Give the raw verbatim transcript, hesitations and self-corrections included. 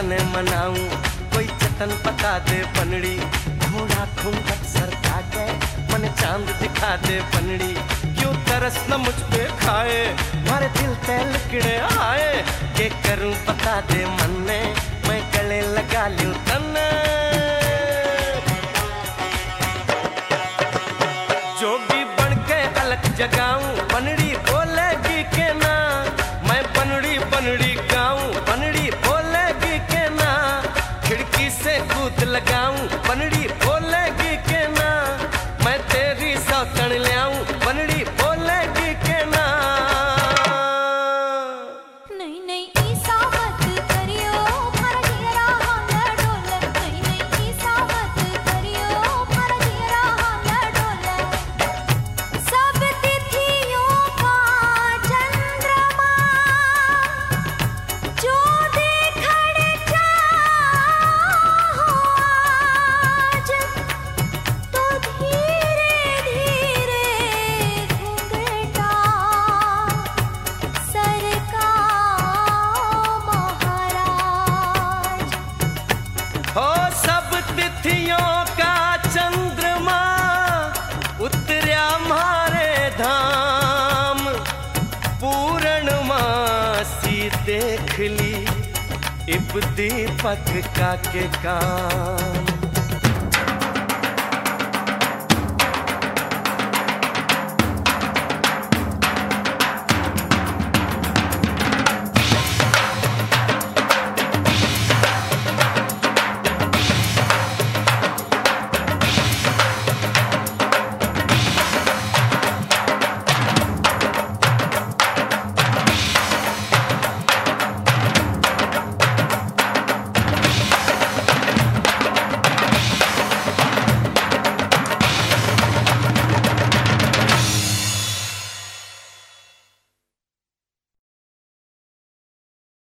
तने मनाऊं, कोई जतन बता दे बनड़ी, घोड़ा घूंघट सरका के मन चांद दिखा दे बनड़ी। क्यों तरस न मुझ पे खाए, मारे दिल ते लिकड़े आए, के करूं बता दे मन ने, मैं गले लगा लूं तन्ने। जोगी बन के अलग जगाऊं, बनड़ी बोलेगी के ना, मैं बनड़ी बनड़ी गाऊं, बनड़ी बोलेगी के ना, खिड़की से कूद लगाऊं, बनड़ी बोलेगी के ना, मैं तेरी सौतन ले आऊं, बनड़ी बोलेगी के ना। नहीं नहीं ऐसा मत करियो, मारा जीरा हाल डोले, नहीं नहीं ऐसा मत करियो, मारा जीरा हाल डोले। सब तिथियों का चंद्रमा जो देखड़ चाहो आज, तो धीरे धीरे घूंघटा सरका महाराज। हो सब तिथियों का चंद्रमा उतर्या मारे धाम, पूर्णमासी देख ली इब दीपक का के काम।